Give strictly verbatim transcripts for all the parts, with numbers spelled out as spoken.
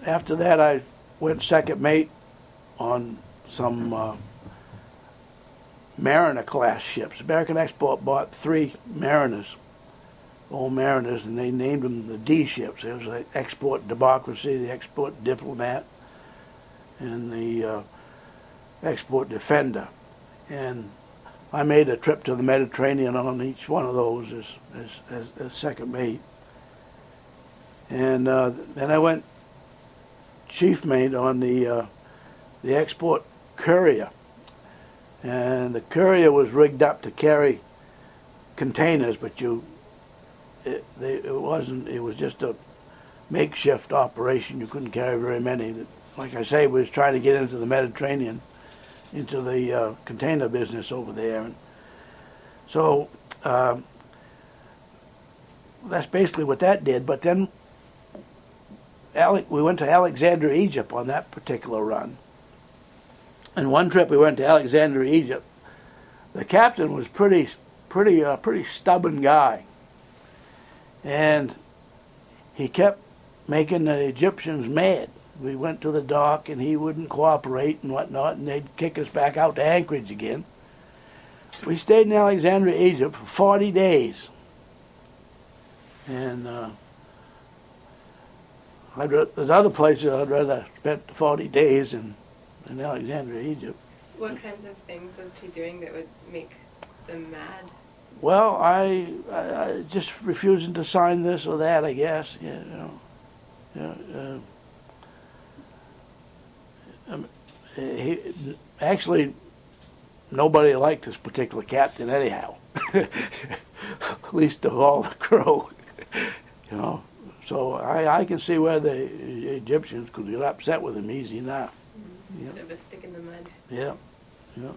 after that, I went second mate on some uh, Mariner class ships. American Export bought three Mariners, old Mariners, and they named them the D ships. It was the Export Democracy, the Export Diplomat, and the uh, Export Defender. And I made a trip to the Mediterranean on each one of those as, as, as, as second mate. And uh, then I went chief mate on the uh, the Export Courier. And the Courier was rigged up to carry containers, but you, it, they, it wasn't, it was just a makeshift operation. You couldn't carry very many. Like I say, we was trying to get into the Mediterranean, into the uh, container business over there. And so uh, that's basically what that did. But then Ale- we went to Alexandria, Egypt on that particular run. And one trip we went to Alexandria, Egypt. The captain was pretty, pretty, uh, pretty stubborn guy, and he kept making the Egyptians mad. We went to the dock, and he wouldn't cooperate and whatnot, and they'd kick us back out to Anchorage again. We stayed in Alexandria, Egypt for forty days, and uh, I'd, there's other places I'd rather spent forty days in. in Alexandria, Egypt. What kinds of things was he doing that would make them mad? Well, I, I, I just refusing to sign this or that, I guess. Yeah, you know. Yeah, uh, um, he, actually, nobody liked this particular captain anyhow. At least of all the crew, you know. So I, I can see where the Egyptians could get upset with him easy enough. Yeah. Bit of a stick in the mud. Yeah, yeah.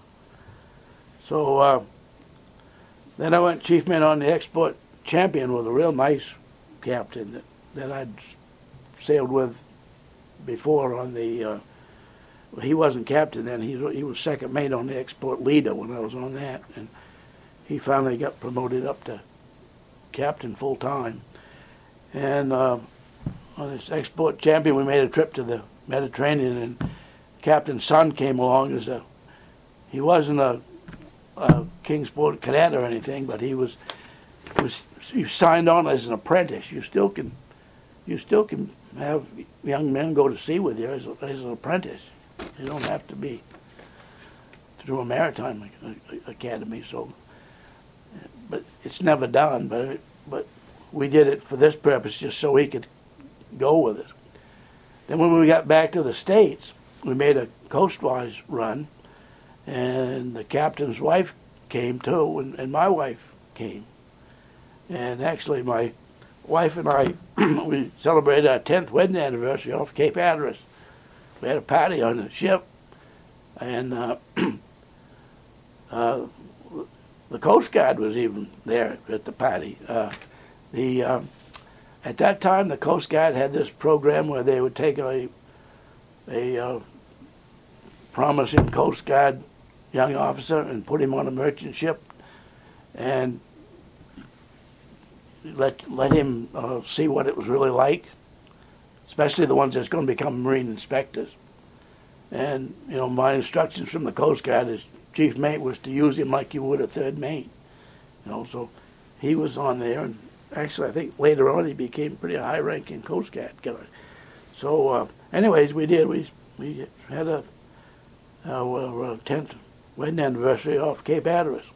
So uh, then I went chief mate on the Export Champion with a real nice captain that, that I'd sailed with before on the, uh, well, he wasn't captain then, he, he was second mate on the Export Leader when I was on that, and he finally got promoted up to captain full time. And uh, on this Export Champion we made a trip to the Mediterranean, and Captain's son came along as a, he wasn't a, a Kingsport cadet or anything, but he was, was he signed on as an apprentice. You still can, you still can have young men go to sea with you as, a, as an apprentice. You don't have to be through a maritime academy. So, but it's never done. But it, but we did it for this purpose, just so he could go with it. Then when we got back to the States, we made a coastwise run, and the captain's wife came too, and, and my wife came. And actually my wife and I, we celebrated our tenth wedding anniversary off Cape Hatteras. We had a party on the ship, and uh, uh, the Coast Guard was even there at the party. Uh, the um, At that time, the Coast Guard had this program where they would take a, a uh, promising Coast Guard young officer and put him on a merchant ship and let let him uh, see what it was really like, especially the ones that's going to become Marine inspectors. And, you know, my instructions from the Coast Guard as chief mate was to use him like you would a third mate. You know, so he was on there, and actually, I think later on he became pretty high-ranking Coast Guard guy. So, uh, anyways, we did. We we had a our tenth wedding anniversary off Cape Hatteras.